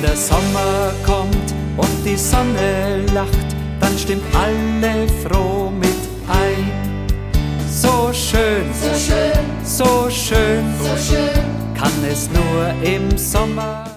der Sommer kommt und die Sonne lacht, dann stimmt alle froh mit ein. So schön, so schön, so schön, so schön kann es nur im Sommer